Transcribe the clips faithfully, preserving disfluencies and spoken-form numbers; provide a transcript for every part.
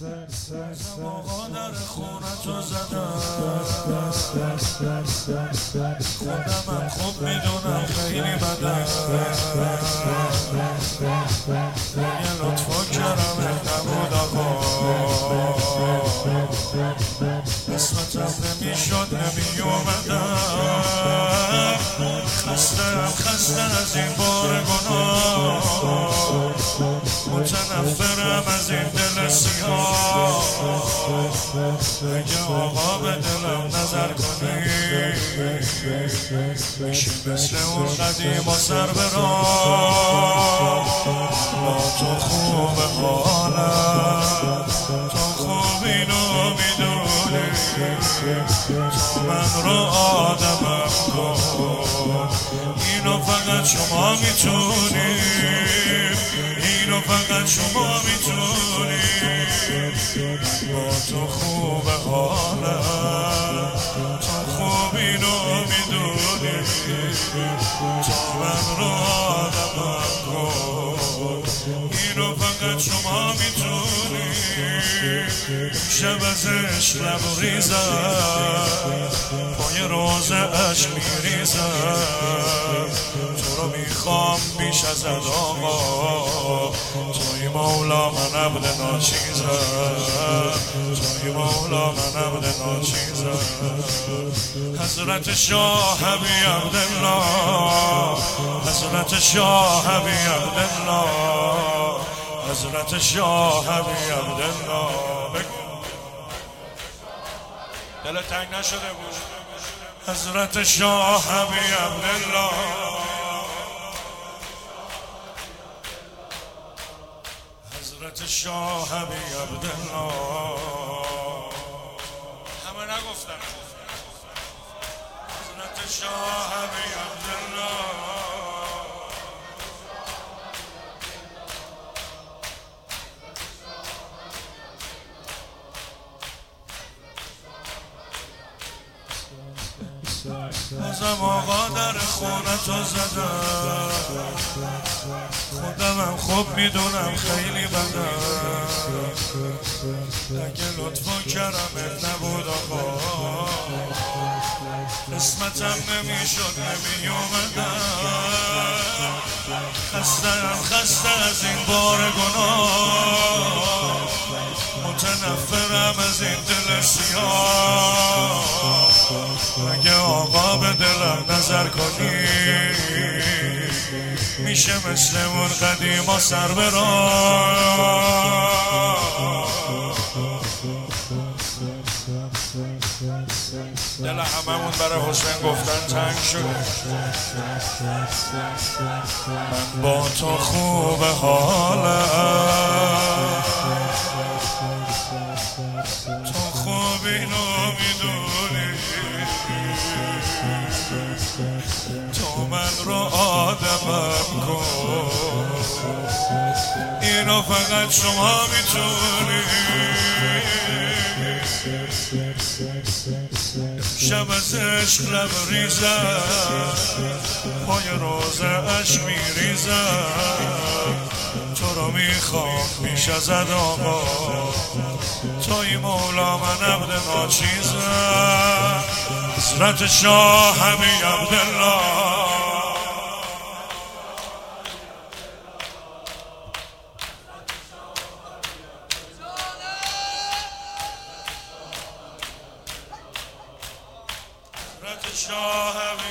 آقا در خونتو زدم، خودم من خوب میدونم خیلی بدم، یه لطف و کرمت نبود آقا، قسمتم نمیشد نمیومدم، خستم خسته از این بار گناه، متنفرم از این دل سیاه، اگه آقا به دلم نظر کنی میشی مثل اون قدیم و سر برام، با تو خوب حالم، تو خوب اینو میدونی، تو من رو آدمم کن، اینو فقط شما میتونی، اینو فقط شما میتونی، با تو خوب حالم، تو خوب اینو میدونی، تو من رو آدمم کن، اینو فقط شما میتونی، شب از عشق لبریزم، پای روز عشق میریزم، تو رو میخوام بیش از آقا، توی مولا من عبد ناچیزم، توی مولا من عبد ناچیزم، حضرت شاه حبی عبدالله، حضرت شاه حبی عبدالله، حضرت شاه حبی عبدالله. دل تنگ نشده بود. حضرت شاه حبی عبدالله، حضرت شاه حبی عبدالله، همه نگفتن. حضرت شاه حبی عبدالله، بازم آقا در خونتو زدم، خودمم خوب میدونم خیلی بدم، اگه لطف و کرمت نبود آقا، قسمتم نمیشد نمیومدم، خستم خسته از این بار گناه، متنفرم از این دل سیاه، اگه آقا به دلم نظر کنی میشه مثل اون قدیم و سر برام، دل هممون برای حسین گفتن تنگ شده، من با تو خوب حالم، تو خوب اینو میدونی، تو من رو آدمم کن، اینو فقط شما میتونی، شب از عشق لبریزم، پای روز عشق میریزم، تو رو میخوام بیش از آقا، توی مولا من عبد ناچیزم، حضرت شاه حبی عبدالله. شاه حبی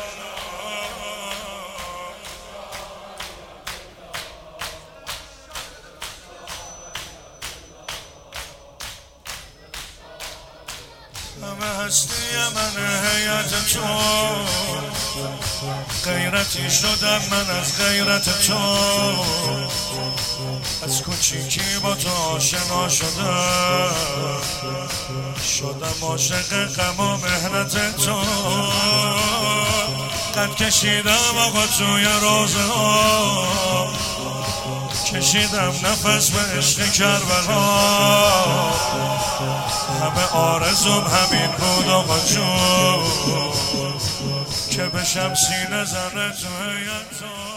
همه هستی من حیات تو، غیرتی شدم من از غیرت تو، از کوچیکی با تو آشنا شدم، شدم عاشق غم و مهنت تو، قد کشیدم آقا توی روزه ها، کشیدم نفس به عشق کربلا، همه آرزوم همین بود آقا جون، که بشم سینه زنه توی تو.